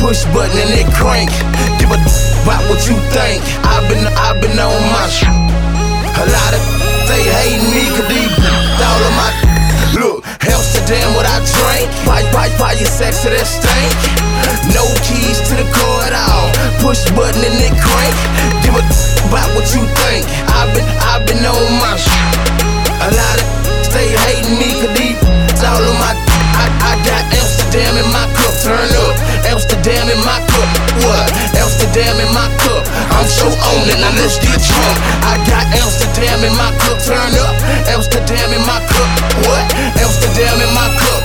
push button and it crank. Give a about what you think. I've been on my shit. A lot of they hating me 'cause these all of my look. Amsterdam what I drink. Buy your sex to that stink. No keys to the car at all. Push button and it crank. Give a about what you think. I've been on my shit. A lot of stay hating me 'cause these all of my I got Amsterdam in my cup. Turn up. Amsterdam in my cup. What? Amsterdam in my cup. I'm so on it. Now let's get drunk. I got Amsterdam in my cup. Turn up. Amsterdam in my cup. What? Amsterdam in my cup.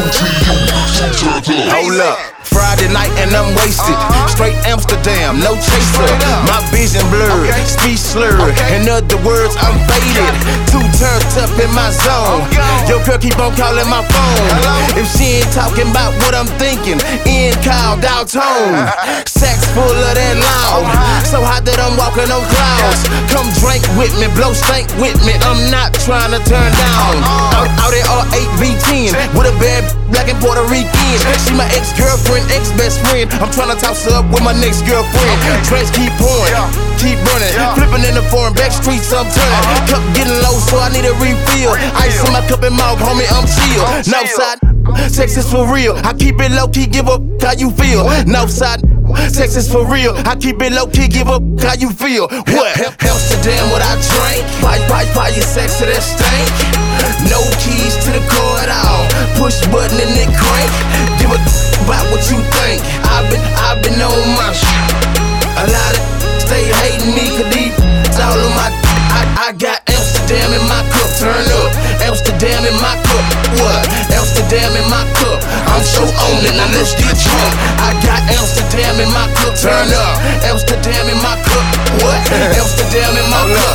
Hold up. Friday night and I'm wasted. Straight Amsterdam, no chaser. My vision blurred, speech slurred. In other words, I'm faded. Too turned up in my zone. Your girl keep on calling my phone. If she ain't talking about what I'm thinking, in Kyle Downtown. Sex full of that loud. So hot that I'm walking on clouds. Come drink with me, blow stank with me. I'm not trying to turn down. Out at R8V10 with a bad black and Puerto Rican. She my ex-girlfriend, ex-best friend. I'm tryna toss her up with my next girlfriend. Trends keep pouring, keep running. Flipping in the foreign back streets, I'm turning. Cup getting low, so I need a refill. Ice in my cup and mouth, homie, I'm chill. Northside, Texas for real. I keep it low key, give up how you feel. Northside, Texas for real. I keep it low key, give up how you feel. What? Amsterdam, what I drink. Buy your sex to that stink. No keys to the car at all. Push button and it crank. Give a about what you think. I've been on my shit. A lot of stay hating me 'cause these all of my I got Amsterdam in my cup. Turn up. Amsterdam in my cup. What? Amsterdam in my cup. I'm so on it. Now let's get drunk. I got Amsterdam in my cup. Turn up. Amsterdam in my cup. What? Amsterdam in my cup.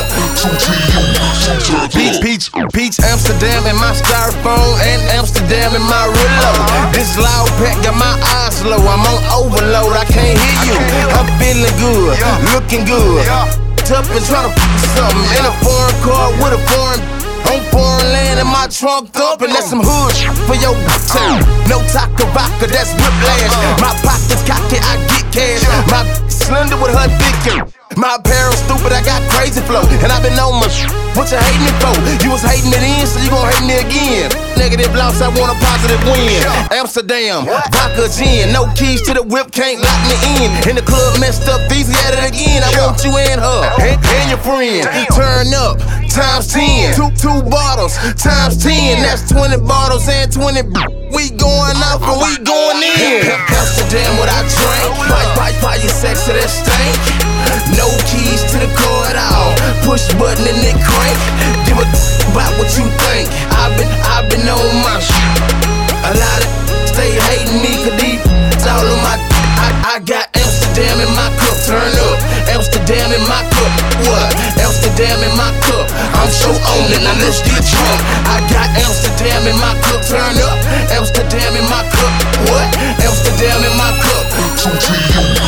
Peach, Amsterdam in my styrofoam and Amsterdam in my reload. This loud pack got my eyes low. I'm on overload. I can't hear you. I'm feeling good, looking good. Up and tryna something in a foreign car with a foreign on foreign land in my trunk up, and that's some hood for your town. No taco vodka, that's whiplash. My pockets cocky, I get cash. My slender with her dick. My apparel stupid, I got crazy flow, and I've been on my what you hating me for? You was hating it in, so you gon' hate me again. Negative loss, I want a positive win. Amsterdam, vodka gin, no keys to the whip, can't lock me in the club messed up, easy at it again. I want you and her, and your friend. Turn up, times 10. Two bottles, times 10. That's 20 bottles and 20. We going out and we going in. Amsterdam, what I drink. Buy your sex to that stink. No keys to the car at all. Push button and it crank. Give a about what you think. I've been on my shit. A lot of stay hating me 'cause these all of my I got Amsterdam in my cup. Turn up. Amsterdam in my cup. What? Amsterdam in my cup. I'm so on it. Now let's get drunk. I got Amsterdam in my cup. Turn up. Amsterdam in my cup. What? Amsterdam in my cup.